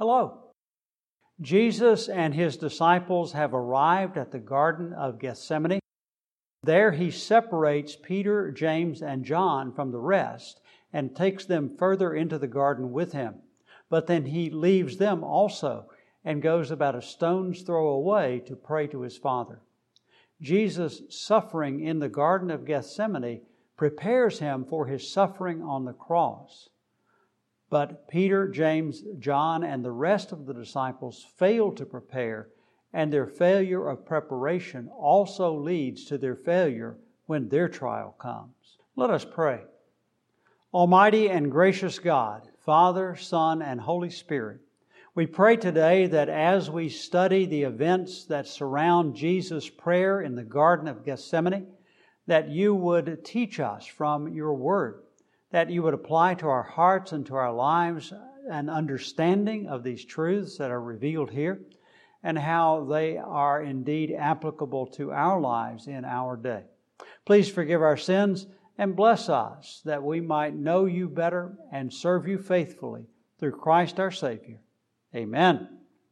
Hello. Jesus and His disciples have arrived at the Garden of Gethsemane. There He separates Peter, James, and John from the rest and takes them further into the garden with Him. But then He leaves them also and goes about a stone's throw away to pray to His Father. Jesus' suffering in the Garden of Gethsemane prepares Him for His suffering on the cross. But Peter, James, John, and the rest of the disciples fail to prepare, and their failure of preparation also leads to their failure when their trial comes. Let us pray. Almighty and gracious God, Father, Son, and Holy Spirit, we pray today that as we study the events that surround Jesus' prayer in the Garden of Gethsemane, that You would teach us from Your Word, that You would apply to our hearts and to our lives an understanding of these truths that are revealed here and how they are indeed applicable to our lives in our day. Please forgive our sins and bless us that we might know You better and serve You faithfully through Christ our Savior. Amen.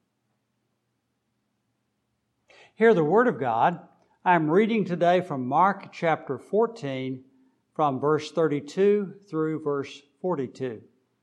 Hear the Word of God. I'm reading today from Mark chapter 14, from verse 32 through verse 42.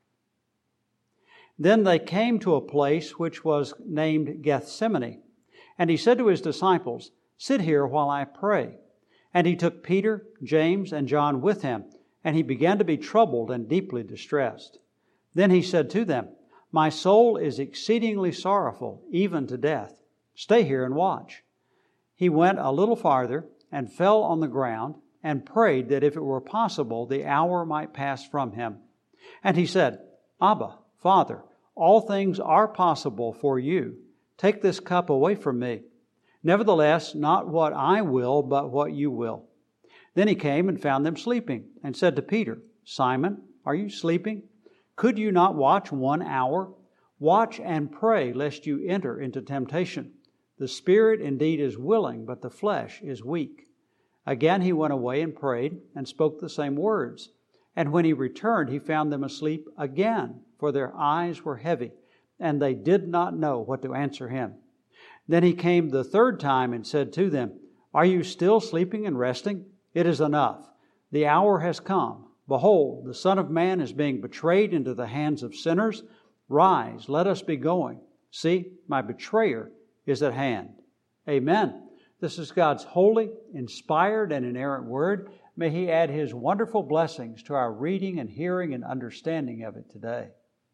Then they came to a place which was named Gethsemane, and He said to His disciples, "Sit here while I pray." And He took Peter, James, and John with Him, and He began to be troubled and deeply distressed. Then He said to them, "My soul is exceedingly sorrowful, even to death. Stay here and watch." He went a little farther and fell on the ground and prayed that if it were possible, the hour might pass from Him. And He said, "Abba, Father, all things are possible for You. Take this cup away from me. Nevertheless, not what I will, but what You will." Then He came and found them sleeping, and said to Peter, "Simon, are you sleeping? Could you not watch 1 hour? Watch and pray, lest you enter into temptation. The spirit indeed is willing, but the flesh is weak." Again He went away and prayed, and spoke the same words. And when He returned, He found them asleep again, for their eyes were heavy, and they did not know what to answer Him. Then He came the third time and said to them, "Are you still sleeping and resting? It is enough. The hour has come. Behold, the Son of Man is being betrayed into the hands of sinners. Rise, let us be going. See, my betrayer is at hand." Amen. This is God's holy, inspired, and inerrant Word. May He add His wonderful blessings to our reading and hearing and understanding of it today.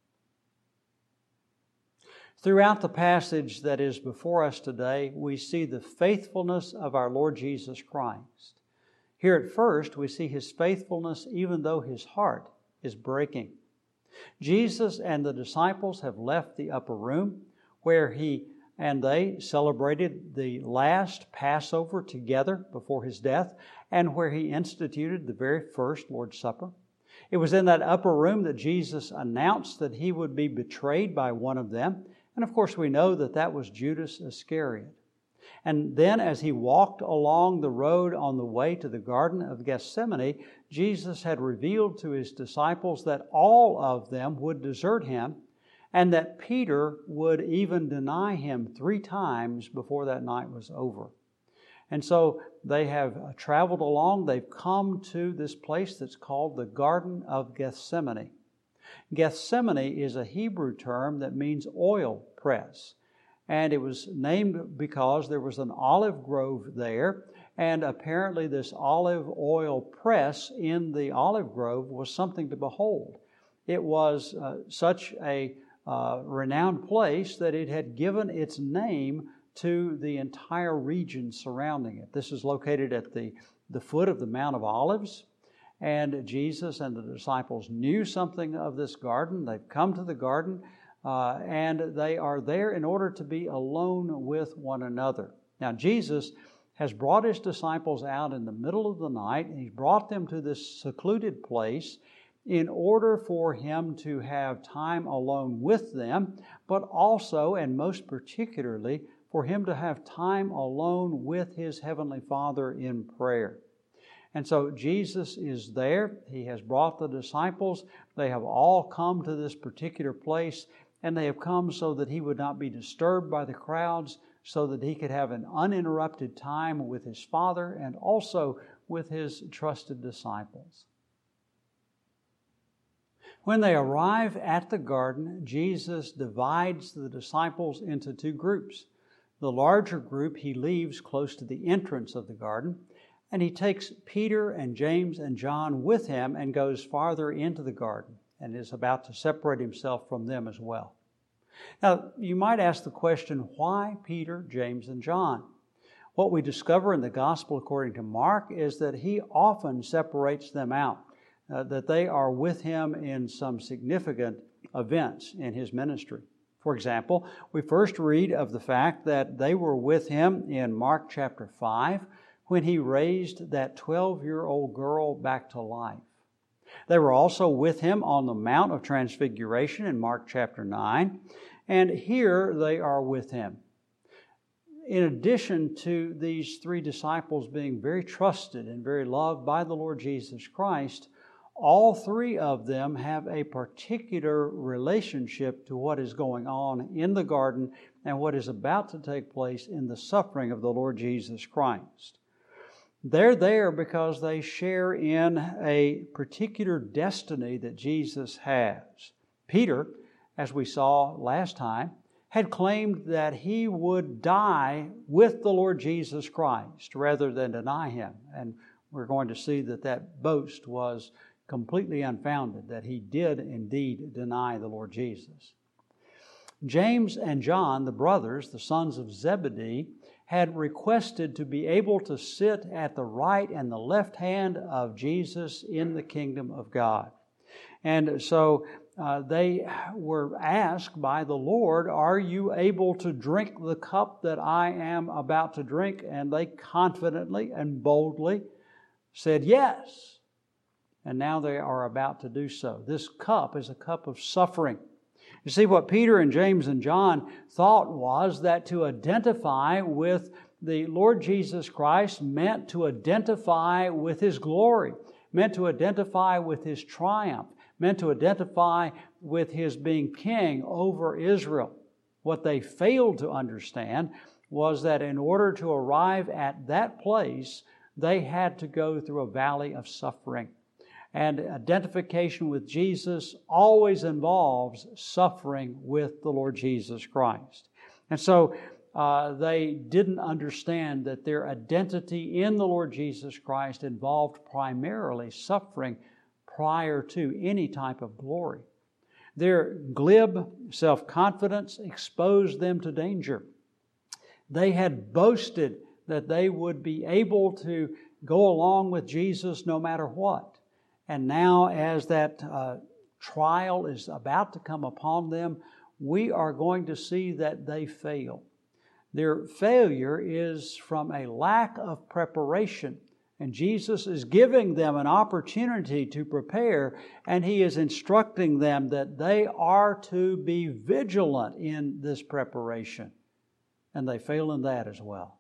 Throughout the passage that is before us today, we see the faithfulness of our Lord Jesus Christ. Here at first, we see His faithfulness even though His heart is breaking. Jesus and the disciples have left the upper room where He and they celebrated the last Passover together before His death, and where He instituted the very first Lord's Supper. It was in that upper room that Jesus announced that He would be betrayed by one of them. And of course we know that that was Judas Iscariot. And then as He walked along the road on the way to the Garden of Gethsemane, Jesus had revealed to His disciples that all of them would desert Him, and that Peter would even deny Him 3 times before that night was over. And so they have traveled along. They've come to this place that's called the Garden of Gethsemane. Gethsemane is a Hebrew term that means oil press. And it was named because there was an olive grove there. And apparently this olive oil press in the olive grove was something to behold. It was such a renowned place that it had given its name to the entire region surrounding it. This is located at the foot of the Mount of Olives, and Jesus and the disciples knew something of this garden. They've come to the garden, and they are there in order to be alone with one another. Now, Jesus has brought His disciples out in the middle of the night, and He's brought them to this secluded place in order for Him to have time alone with them, but also, and most particularly, for Him to have time alone with His Heavenly Father in prayer. And so Jesus is there. He has brought the disciples. They have all come to this particular place, and they have come so that he would not be disturbed by the crowds, so that he could have an uninterrupted time with his Father and also with his trusted disciples. When they arrive at the garden, Jesus divides the disciples into two groups. The larger group he leaves close to the entrance of the garden, and he takes Peter and James and John with him and goes farther into the garden and is about to separate himself from them as well. Now, you might ask the question, why Peter, James, and John? What we discover in the Gospel according to Mark is that he often separates them out, that they are with him in some significant events in his ministry. For example, we first read of the fact that they were with him in Mark chapter 5 when he raised that 12-year-old girl back to life. They were also with him on the Mount of Transfiguration in Mark chapter 9, and here they are with him. In addition to these three disciples being very trusted and very loved by the Lord Jesus Christ, all three of them have a particular relationship to what is going on in the garden and what is about to take place in the suffering of the Lord Jesus Christ. They're there because they share in a particular destiny that Jesus has. Peter, as we saw last time, had claimed that he would die with the Lord Jesus Christ rather than deny him. And we're going to see that that boast was completely unfounded, that he did indeed deny the Lord Jesus. James and John, the brothers, the sons of Zebedee, had requested to be able to sit at the right and the left hand of Jesus in the kingdom of God. And so they were asked by the Lord, "Are you able to drink the cup that I am about to drink?" And they confidently and boldly said yes. And now they are about to do so. This cup is a cup of suffering. You see, what Peter and James and John thought was that to identify with the Lord Jesus Christ meant to identify with His glory, meant to identify with His triumph, meant to identify with His being king over Israel. What they failed to understand was that in order to arrive at that place, they had to go through a valley of suffering. And identification with Jesus always involves suffering with the Lord Jesus Christ. And so they didn't understand that their identity in the Lord Jesus Christ involved primarily suffering prior to any type of glory. Their glib self-confidence exposed them to danger. They had boasted that they would be able to go along with Jesus no matter what. And now, as that trial is about to come upon them, we are going to see that they fail. Their failure is from a lack of preparation. And Jesus is giving them an opportunity to prepare, and He is instructing them that they are to be vigilant in this preparation. And they fail in that as well.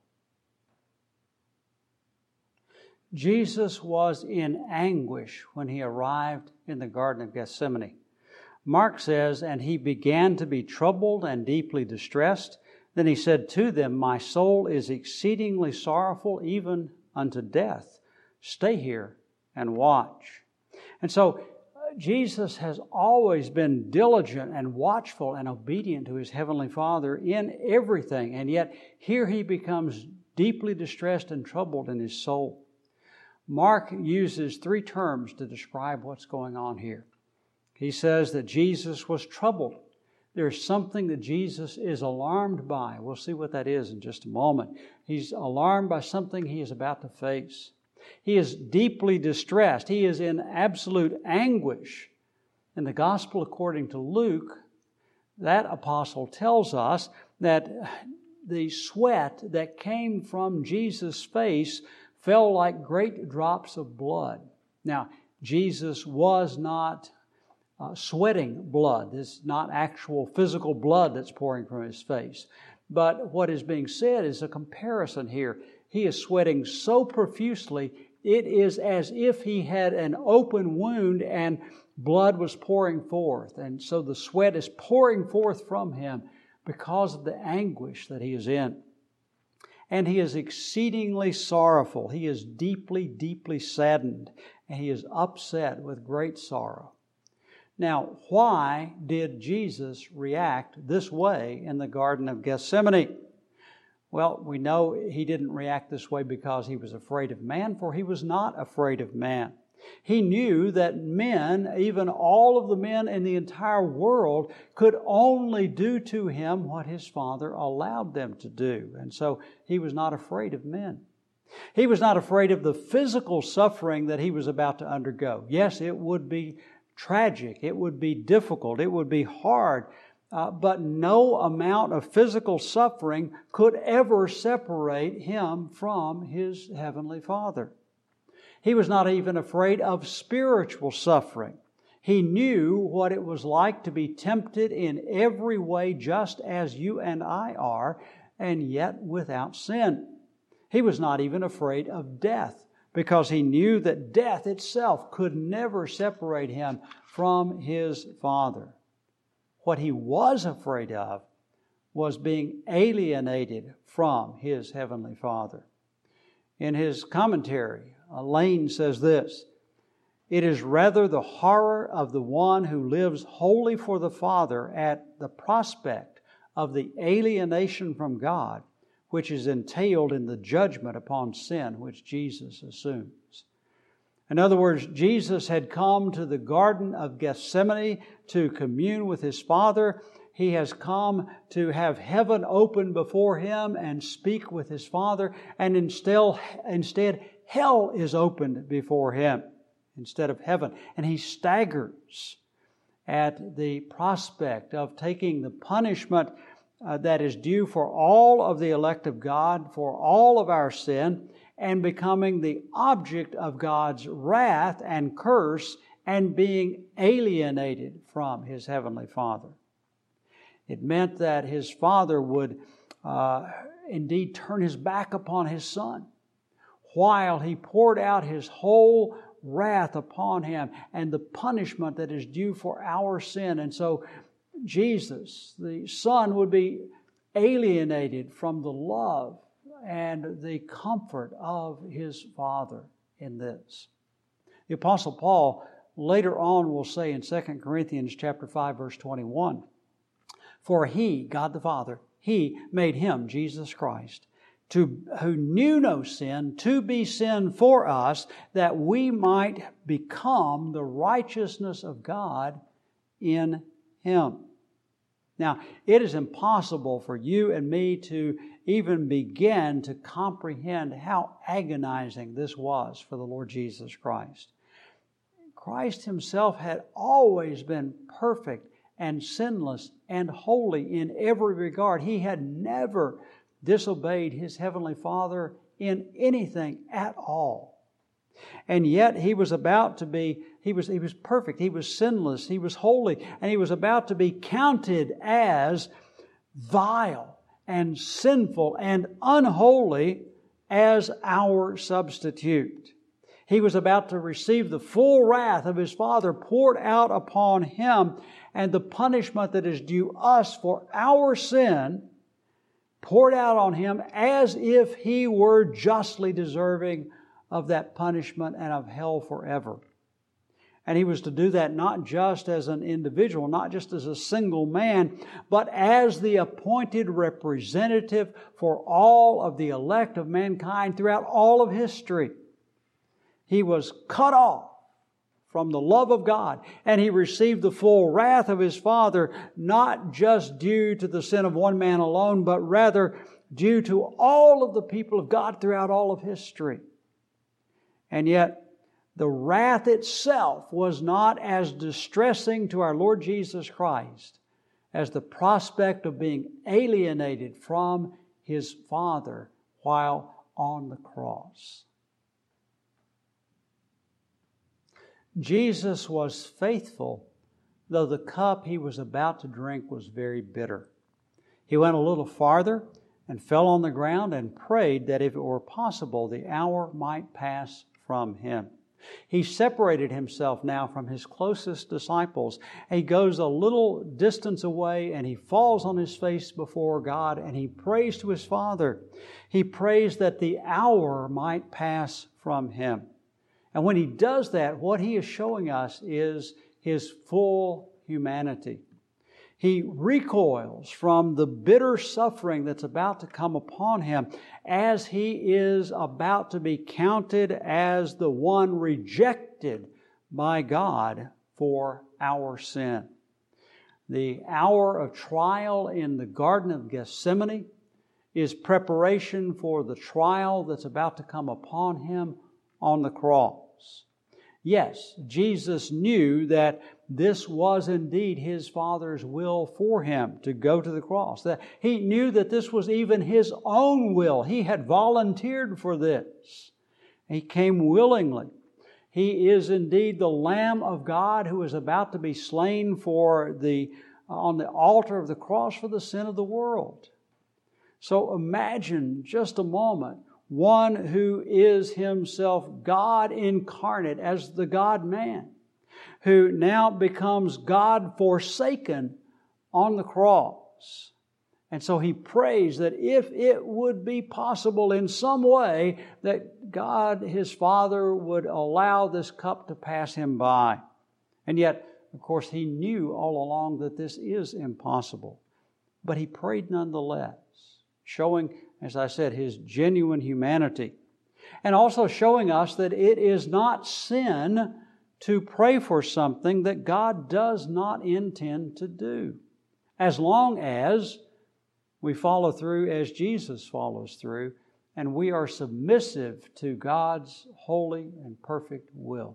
Jesus was in anguish when He arrived in the Garden of Gethsemane. Mark says, "And He began to be troubled and deeply distressed. Then He said to them, 'My soul is exceedingly sorrowful, even unto death. Stay here and watch.'" And so Jesus has always been diligent and watchful and obedient to His Heavenly Father in everything. And yet here He becomes deeply distressed and troubled in His soul. Mark uses three terms to describe what's going on here. He says that Jesus was troubled. There's something that Jesus is alarmed by. We'll see what that is in just a moment. He's alarmed by something He is about to face. He is deeply distressed. He is in absolute anguish. In the Gospel according to Luke, that apostle tells us that the sweat that came from Jesus' face fell like great drops of blood. Now, Jesus was not sweating blood. This is not actual physical blood that's pouring from His face. But what is being said is a comparison here. He is sweating so profusely, it is as if He had an open wound and Blood was pouring forth, and so the sweat is pouring forth from him because of the anguish that he is in. And he is exceedingly sorrowful. He is deeply, deeply saddened, and he is upset with great sorrow. Now, why did Jesus react this way in the Garden of Gethsemane? Well, we know he didn't react this way because he was afraid of man, for he was not afraid of man. He knew that men, even all of the men in the entire world, could only do to him what his Father allowed them to do. And so he was not afraid of men. He was not afraid of the physical suffering that he was about to undergo. Yes, it would be tragic. It would be difficult. It would be hard. But no amount of physical suffering could ever separate him from his Heavenly Father. He was not even afraid of spiritual suffering. He knew what it was like to be tempted in every way just as you and I are, and yet without sin. He was not even afraid of death because he knew that death itself could never separate him from his Father. What he was afraid of was being alienated from his Heavenly Father. In his commentary, Lane says this: "It is rather the horror of the one who lives wholly for the Father at the prospect of the alienation from God, which is entailed in the judgment upon sin which Jesus assumes." In other words, Jesus had come to the Garden of Gethsemane to commune with His Father. He has come to have heaven open before Him and speak with His Father, and instead hell is opened before Him instead of heaven. And He staggers at the prospect of taking the punishment that is due for all of the elect of God, for all of our sin, and becoming the object of God's wrath and curse and being alienated from His Heavenly Father. It meant that His Father would indeed turn His back upon His Son while He poured out His whole wrath upon Him and the punishment that is due for our sin. And so Jesus, the Son, would be alienated from the love and the comfort of His Father in this. The Apostle Paul later on will say in 2 Corinthians chapter 5, verse 21, "For He, God the Father, He made Him, Jesus Christ, who knew no sin, to be sin for us, that we might become the righteousness of God in Him." Now, it is impossible for you and me to even begin to comprehend how agonizing this was for the Lord Jesus Christ. Christ Himself had always been perfect and sinless and holy in every regard. He had never disobeyed His Heavenly Father in anything at all. And yet He was about to be, He was perfect, He was sinless, He was holy, and He was about to be counted as vile and sinful and unholy as our substitute. He was about to receive the full wrath of His Father poured out upon Him, and the punishment that is due us for our sin poured out on Him as if He were justly deserving of that punishment and of hell forever. And He was to do that not just as an individual, not just as a single man, but as the appointed representative for all of the elect of mankind throughout all of history. He was cut off from the love of God, and He received the full wrath of His Father, not just due to the sin of one man alone, but rather due to all of the people of God throughout all of history. And yet, the wrath itself was not as distressing to our Lord Jesus Christ as the prospect of being alienated from His Father while on the cross. Jesus was faithful, though the cup He was about to drink was very bitter. He went a little farther and fell on the ground and prayed that if it were possible, the hour might pass from Him. He separated Himself now from His closest disciples. He goes a little distance away and He falls on His face before God and He prays to His Father. He prays that the hour might pass from Him. And when He does that, what He is showing us is His full humanity. He recoils from the bitter suffering that's about to come upon Him as He is about to be counted as the one rejected by God for our sin. The hour of trial in the Garden of Gethsemane is preparation for the trial that's about to come upon Him on the cross. Yes, Jesus knew that this was indeed His Father's will for Him to go to the cross. That He knew that this was even His own will. He had volunteered for this. He came willingly. He is indeed the Lamb of God who is about to be slain on the altar of the cross for the sin of the world. So imagine just a moment one who is Himself God incarnate as the God-man, who now becomes God forsaken on the cross. And so He prays that if it would be possible in some way that God, His Father, would allow this cup to pass Him by. And yet, of course, He knew all along that this is impossible. But He prayed nonetheless, showing, as I said, His genuine humanity. And also showing us that it is not sin to pray for something that God does not intend to do, as long as we follow through as Jesus follows through, and we are submissive to God's holy and perfect will.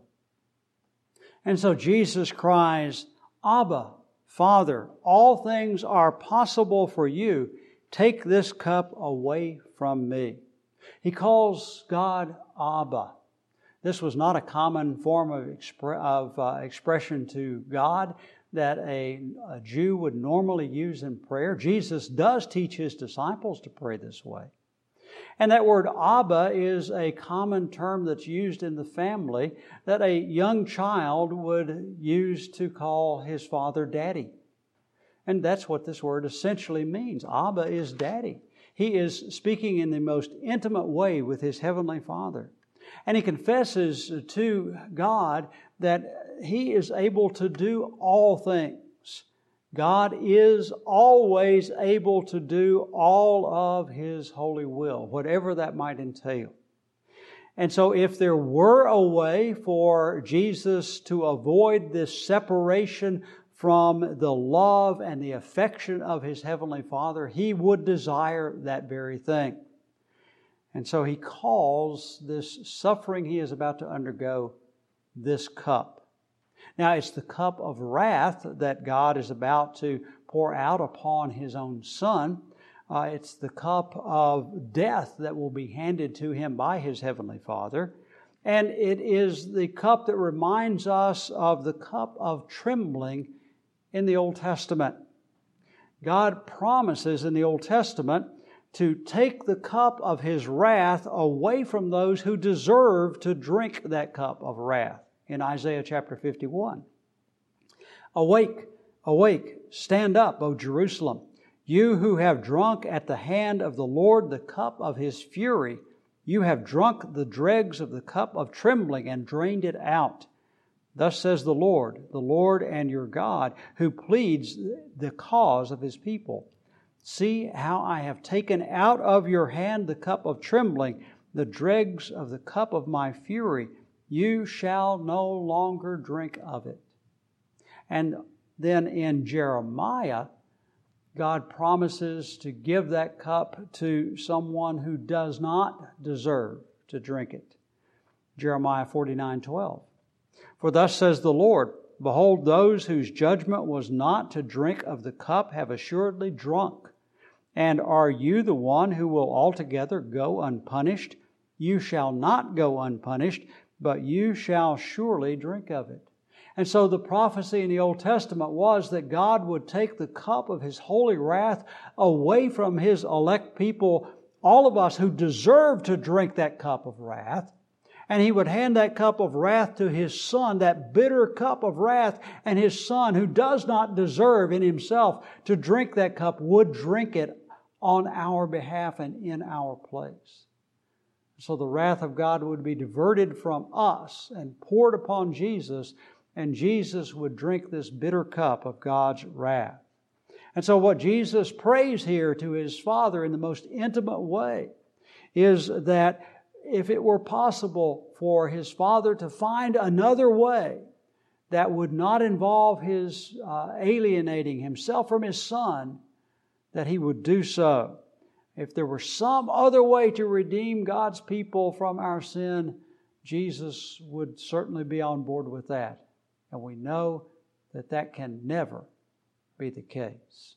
And so Jesus cries, "Abba, Father, all things are possible for you. Take this cup away from me." He calls God Abba. This was not a common form of expression to God that a Jew would normally use in prayer. Jesus does teach His disciples to pray this way. And that word Abba is a common term that's used in the family that a young child would use to call his father Daddy. And that's what this word essentially means. Abba is Daddy. He is speaking in the most intimate way with his heavenly Father. And he confesses to God that he is able to do all things. God is always able to do all of His holy will, whatever that might entail. And so if there were a way for Jesus to avoid this separation from the love and the affection of His Heavenly Father, He would desire that very thing. And so He calls this suffering He is about to undergo this cup. Now, it's the cup of wrath that God is about to pour out upon His own Son. It's the cup of death that will be handed to Him by His Heavenly Father. And it is the cup that reminds us of the cup of trembling in the Old Testament. God promises in the Old Testament to take the cup of His wrath away from those who deserve to drink that cup of wrath in Isaiah chapter 51. Awake, awake, stand up, O Jerusalem, you who have drunk at the hand of the Lord the cup of His fury. You have drunk the dregs of the cup of trembling and drained it out. Thus says the Lord and your God, who pleads the cause of His people. See how I have taken out of your hand the cup of trembling, the dregs of the cup of my fury. You shall no longer drink of it. And then in Jeremiah, God promises to give that cup to someone who does not deserve to drink it. Jeremiah 49:12. For thus says the Lord, behold, those whose judgment was not to drink of the cup have assuredly drunk. And are you the one who will altogether go unpunished? You shall not go unpunished, but you shall surely drink of it. And so the prophecy in the Old Testament was that God would take the cup of His holy wrath away from His elect people, all of us who deserve to drink that cup of wrath, And He would hand that cup of wrath to His Son, that bitter cup of wrath, and His Son, who does not deserve in Himself to drink that cup, would drink it on our behalf and in our place. So the wrath of God would be diverted from us and poured upon Jesus, and Jesus would drink this bitter cup of God's wrath. And so what Jesus prays here to His Father in the most intimate way is that if it were possible for His Father to find another way that would not involve His alienating Himself from His Son, that He would do so. If there were some other way to redeem God's people from our sin, Jesus would certainly be on board with that. And we know that that can never be the case.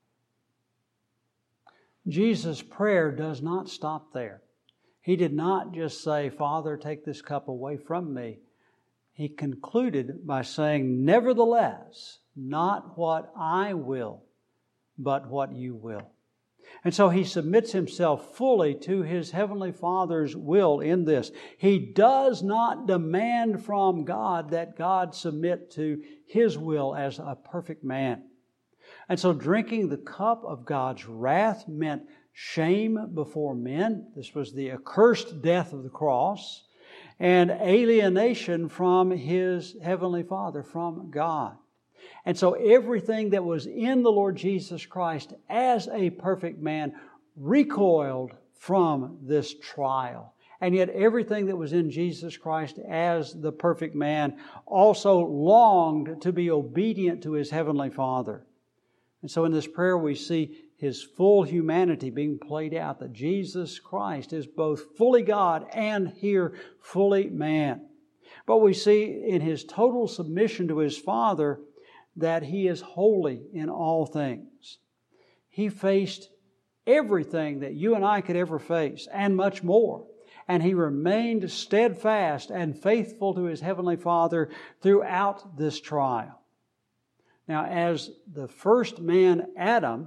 Jesus' prayer does not stop there. He did not just say, "Father, take this cup away from me." He concluded by saying, "Nevertheless, not what I will, but what you will." And so He submits Himself fully to His Heavenly Father's will in this. He does not demand from God that God submit to His will as a perfect man. And so drinking the cup of God's wrath meant shame before men. This was the accursed death of the cross, and alienation from His Heavenly Father, from God. And so everything that was in the Lord Jesus Christ as a perfect man recoiled from this trial. And yet everything that was in Jesus Christ as the perfect man also longed to be obedient to His Heavenly Father. And so in this prayer we see His full humanity being played out, that Jesus Christ is both fully God and here fully man. But we see in His total submission to His Father that He is holy in all things. He faced everything that you and I could ever face and much more. And He remained steadfast and faithful to His Heavenly Father throughout this trial. Now, as the first man, Adam,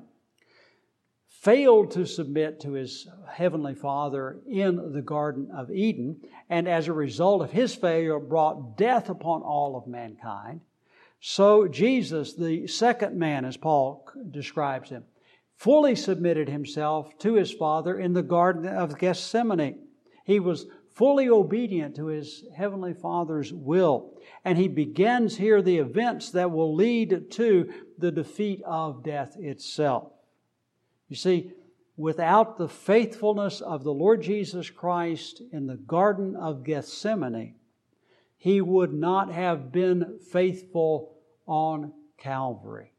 failed to submit to his Heavenly Father in the Garden of Eden, and as a result of his failure brought death upon all of mankind, so Jesus, the second man, as Paul describes Him, fully submitted Himself to His Father in the Garden of Gethsemane. He was fully obedient to His Heavenly Father's will. And He begins here the events that will lead to the defeat of death itself. You see, without the faithfulness of the Lord Jesus Christ in the Garden of Gethsemane, He would not have been faithful on Calvary.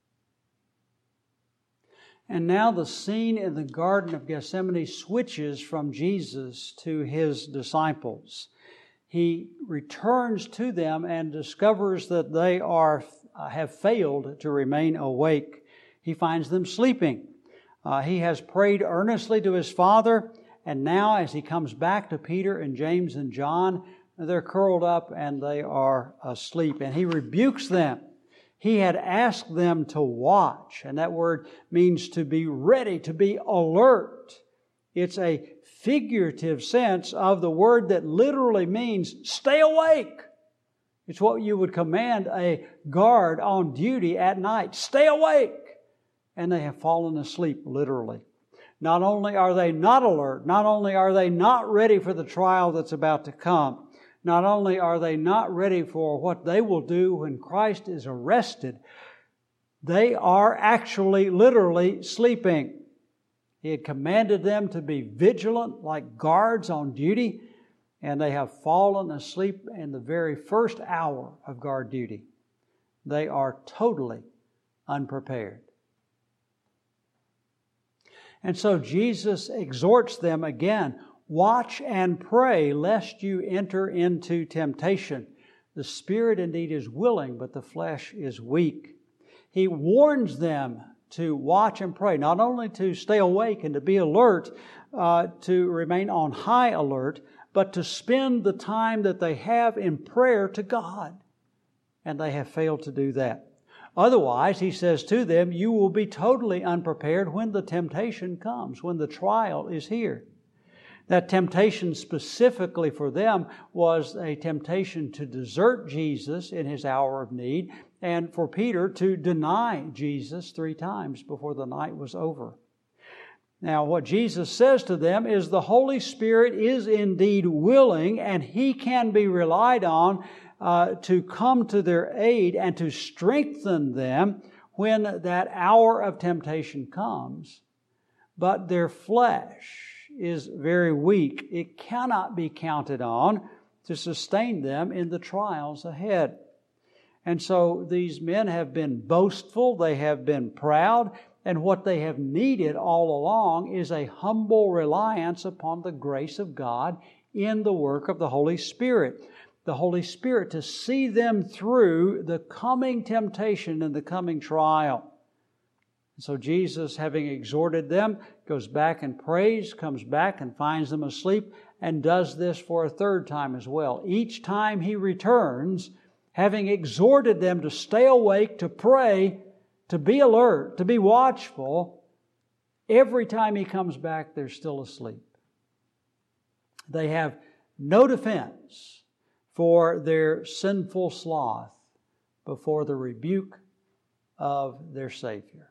And now the scene in the Garden of Gethsemane switches from Jesus to His disciples. He returns to them and discovers that they have failed to remain awake. He finds them sleeping. He has prayed earnestly to His Father, and now as He comes back to Peter and James and John, they're curled up and they are asleep. And He rebukes them. He had asked them to watch, and that word means to be ready, to be alert. It's a figurative sense of the word that literally means stay awake. It's what you would command a guard on duty at night. Stay awake! And they have fallen asleep, literally. Not only are they not alert, not only are they not ready for the trial that's about to come, not only are they not ready for what they will do when Christ is arrested, they are actually literally sleeping. He had commanded them to be vigilant like guards on duty, and they have fallen asleep in the very first hour of guard duty. They are totally unprepared. And so Jesus exhorts them again, watch and pray lest you enter into temptation. The spirit indeed is willing, but the flesh is weak. He warns them to watch and pray, not only to stay awake and to be alert, to remain on high alert, but to spend the time that they have in prayer to God. And they have failed to do that. Otherwise, He says to them, you will be totally unprepared when the temptation comes, when the trial is here. That temptation specifically for them was a temptation to desert Jesus in His hour of need, and for Peter to deny Jesus 3 times before the night was over. Now, what Jesus says to them is the Holy Spirit is indeed willing, and He can be relied on to come to their aid and to strengthen them when that hour of temptation comes. But their flesh is very weak. It cannot be counted on to sustain them in the trials ahead. And so these men have been boastful, they have been proud, and what they have needed all along is a humble reliance upon the grace of God in the work of the Holy Spirit. The Holy Spirit to see them through the coming temptation and the coming trial. So Jesus, having exhorted them, goes back and prays, comes back and finds them asleep, and does this for a 3rd time as well. Each time He returns, having exhorted them to stay awake, to pray, to be alert, to be watchful, every time He comes back, they're still asleep. They have no defense for their sinful sloth before the rebuke of their Savior.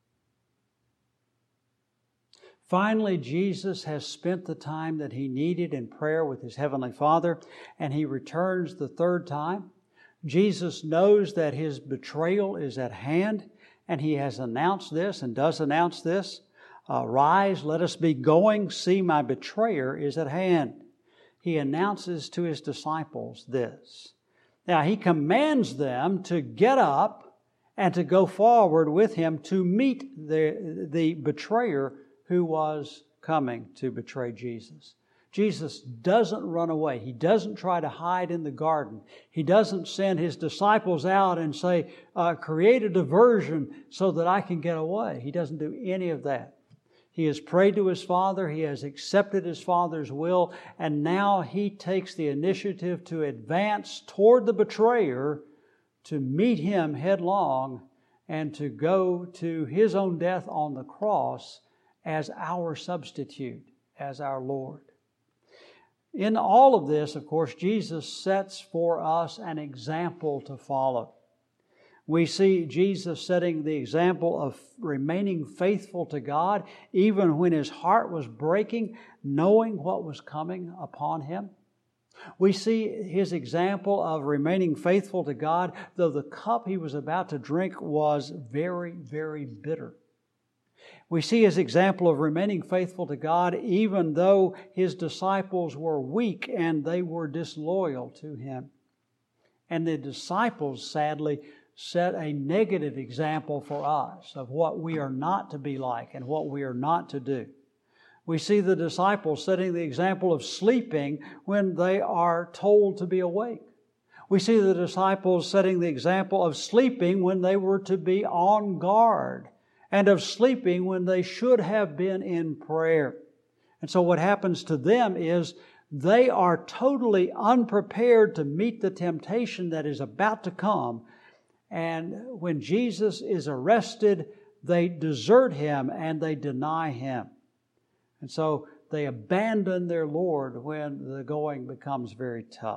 Finally, Jesus has spent the time that He needed in prayer with His Heavenly Father, and He returns the 3rd time. Jesus knows that His betrayal is at hand, and He has announced this and does announce this. Rise, let us be going. See, my betrayer is at hand. He announces to His disciples this. Now, He commands them to get up and to go forward with Him to meet the betrayer who was coming to betray Jesus. Jesus doesn't run away. He doesn't try to hide in the garden. He doesn't send His disciples out and say, create a diversion so that I can get away. He doesn't do any of that. He has prayed to His Father. He has accepted His Father's will. And now He takes the initiative to advance toward the betrayer, to meet Him headlong, and to go to His own death on the cross as our substitute, as our Lord. In all of this, of course, Jesus sets for us an example to follow. We see Jesus setting the example of remaining faithful to God, even when His heart was breaking, knowing what was coming upon Him. We see His example of remaining faithful to God, though the cup He was about to drink was very, very bitter. We see His example of remaining faithful to God even though His disciples were weak and they were disloyal to Him. And the disciples, sadly, set a negative example for us of what we are not to be like and what we are not to do. We see the disciples setting the example of sleeping when they are told to be awake. We see the disciples setting the example of sleeping when they were to be on guard, and of sleeping when they should have been in prayer. And so what happens to them is they are totally unprepared to meet the temptation that is about to come. And when Jesus is arrested, they desert Him and they deny Him. And so they abandon their Lord when the going becomes very tough.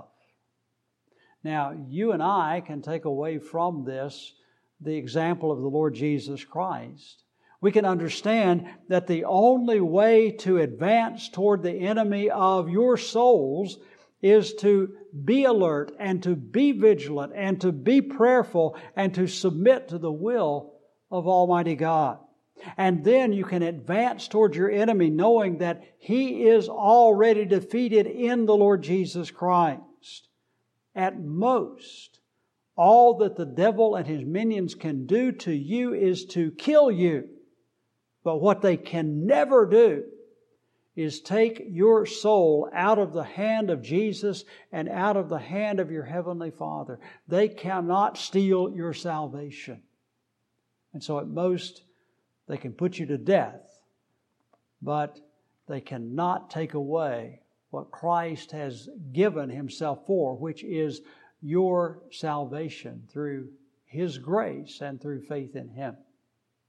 Now, you and I can take away from this the example of the Lord Jesus Christ. We can understand that the only way to advance toward the enemy of your souls is to be alert and to be vigilant and to be prayerful and to submit to the will of Almighty God. And then you can advance toward your enemy knowing that he is already defeated in the Lord Jesus Christ. At most, all that the devil and his minions can do to you is to kill you. But what they can never do is take your soul out of the hand of Jesus and out of the hand of your Heavenly Father. They cannot steal your salvation. And so at most, they can put you to death, but they cannot take away what Christ has given Himself for, which is your salvation through His grace and through faith in Him.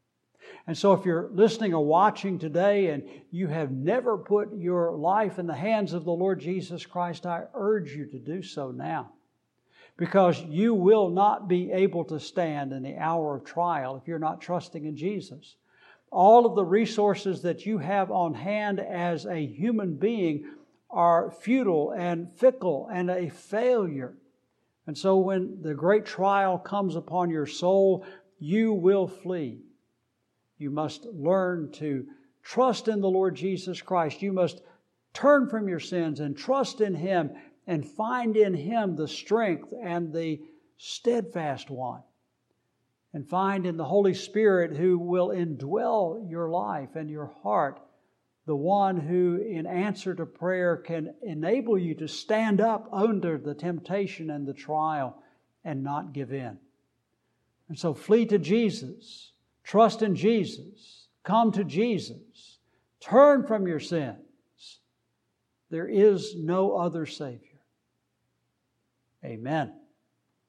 And so if you're listening or watching today and you have never put your life in the hands of the Lord Jesus Christ, I urge you to do so now. Because you will not be able to stand in the hour of trial if you're not trusting in Jesus. All of the resources that you have on hand as a human being are futile and fickle and a failure. And so when the great trial comes upon your soul, you will flee. You must learn to trust in the Lord Jesus Christ. You must turn from your sins and trust in Him and find in Him the strength and the steadfast one. And find in the Holy Spirit who will indwell your life and your heart, the one who in answer to prayer can enable you to stand up under the temptation and the trial and not give in. And so flee to Jesus. Trust in Jesus. Come to Jesus. Turn from your sins. There is no other Savior. Amen.